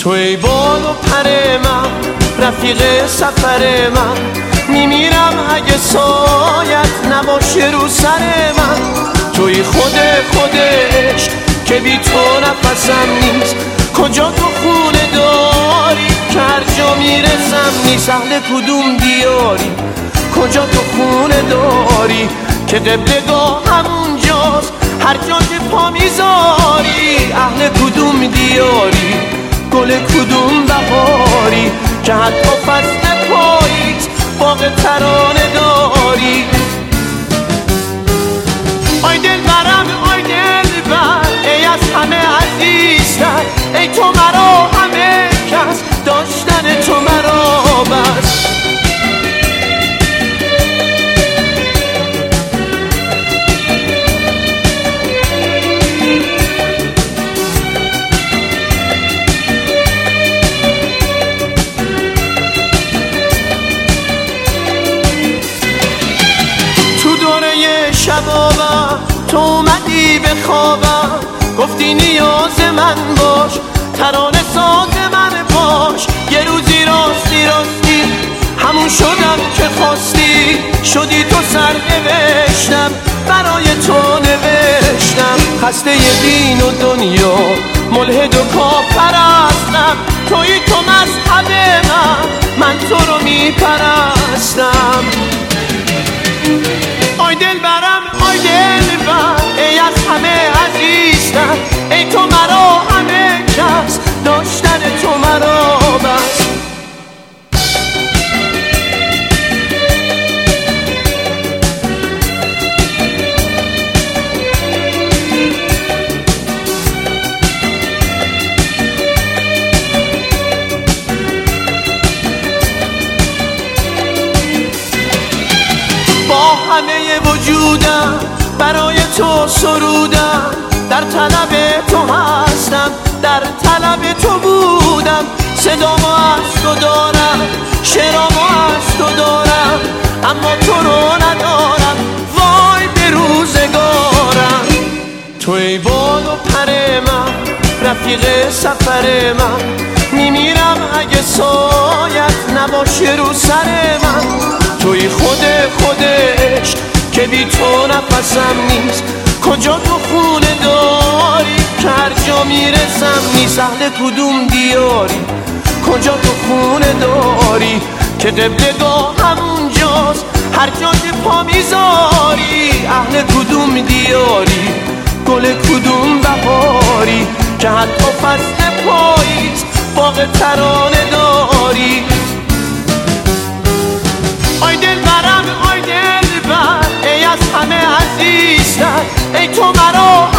تو ای بال و پر من، رفیق سفر من، میمیرم اگه سایت نباشه رو سر من. توی خودش که بی تو نفسم نیست، کجا تو خونه داری که هر جا میرسم نیست. اهل کدوم دیاری، کجا تو خونه داری که قبلگاه همونجاست هر جا که پا میذاری. اهل کدوم دیاری، گل کدوم بهاری که حتی فصل پاییز باغ ترانه داری. آی دل برم، آی دل بر، ای از همه عزیزتر، ای تو مرا همه کس، داشتن تو مرا بس. شبابم تو اومدی به خوابم، گفتی نیاز من باش، ترانه ساز من باش. یه روزی راستی همون شدم که خواستی، شدی تو سرنوشتم برای تو نوشتم. خسته دین و دنیا، ملحد و کافرستم، توی تو مذهب من تو رو میپرستم. آی دل برم، آی دل بر، ای از همه عزیزتر، ای تو مرا همه کس، داشتن تو مرا بس. همه وجودم برای تو سرودم، در طلب تو هستم، در طلب تو بودم. صدامو از تو دارم، شعرامو از تو دارم، اما تو رو ندارم، وای به روزگارم. تو ای بال و پر من، رفیق سفر من، میمیرم اگه سایت نباشه رو سر من. توی خودش که بی تو نفسم نیست، کجا تو خونه داری که هر جا میرسم نیست. اهل کدوم دیاری، کجا تو خونه داری که قبلگاه همونجاست هر جا که پا میذاری. اهل کدوم دیاری، گل کدوم بهاری که حتی فصل پاییز باغ ترانه داری. آی دل برم، آی دل بر، ای از همه عزیزتر، ای تو مرا